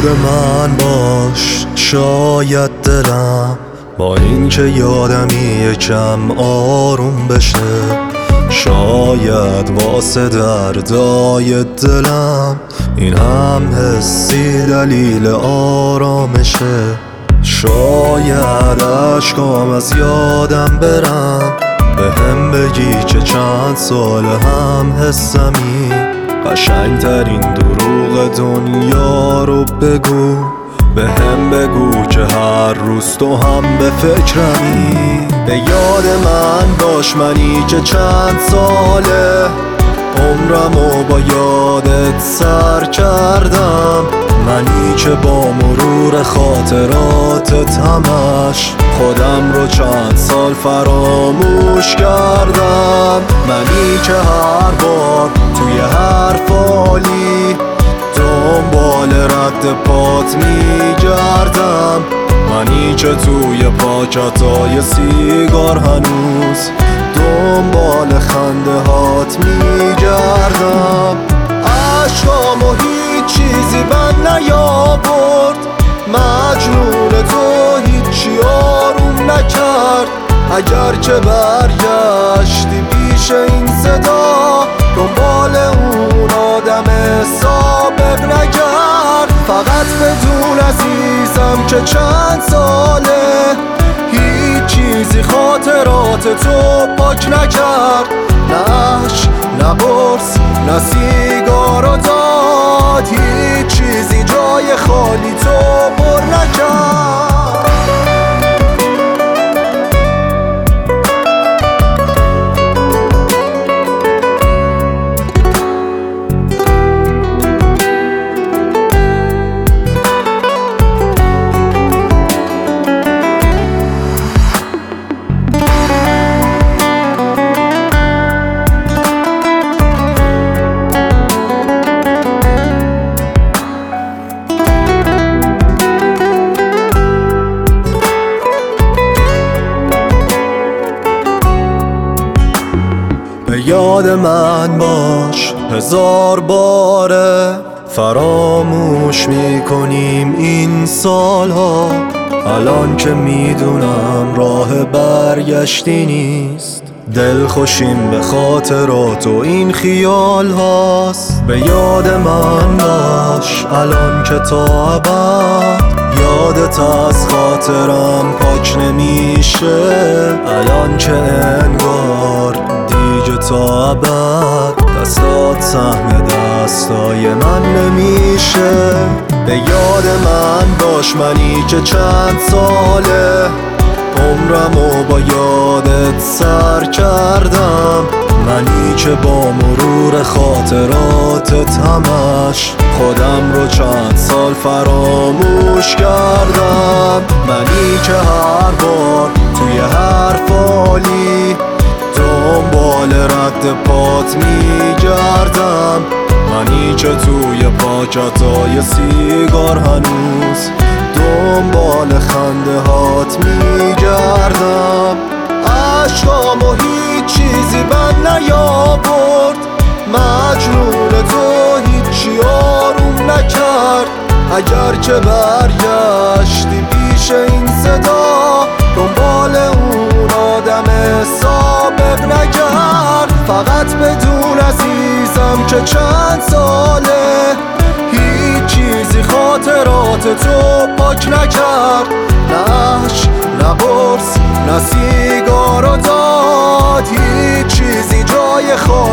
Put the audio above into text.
من باش شاید دلم با این که یادمی یکم آروم بشه، شاید واسه دردای دلم این هم حسی دلیل آرامشه. شاید عشقام از یادم برن، به هم بگی که چند سال هم حسمی. قشنگترین دروغ دنیا رو بگو، به هم بگو که هر روز تو هم به فکرمی. به یاد من باش منی که چند ساله عمرمو با یادت سر کردم، منی که با مرور خاطراتت همش خودم رو چند سال فراموش کردم. منی که هر بار توی هر فالی دنبال رد پات میگردم، منی که توی پاکتای سیگار هنوز دنبال خنده هات میگردم. عشقامو هیچ چیزی من نیاورد، مجنون تو هیچی آروم نکرد. اگر که برگشتی پیش این صدا دنبال اون آدم سابق نگرد. فقط بدون عزیزم که چند ساله هیچ چیزی خاطرات تو پاک نکرد. نه عشق نه قرص نه سیگار و داد، هیچ چیزی جای خالی تو پر نکرد. به یاد من باش هزار باره، فراموش میکنیم این سالها. الان که میدونم راه برگشتی نیست، دل خوشیم به خاطرات و این خیال هاست. به یاد من باش الان که تا ابد یادت از خاطرم پاک نمیشه. الان که انگار دیگه تا ابد دستات سهم دستای من نمیشه. به یاد من باش منی که چند ساله عمرمو با یادت سر کردم، منی که با مرور خاطراتت همش خودم رو چند سال فراموش کردم. منی که هر بار توی هر فالی دنبال رد پات میگردم، منی که توی پاکتای سیگار هنوز دنبال خنده هات میگردم. عشقامو هیچ چیزی من نیاورد، مجنون تو هیچی آروم نکرد. اگر که برگشتی پیش این صدا دنبال اون آدم سابق نگرد. فقط بدون عزیزم که چند ساله هیچ چیزی خاطرات تو پاک نکرد. نه عشق نه قرص نه سیگار و داد، هیچ چیزی جای خاطرات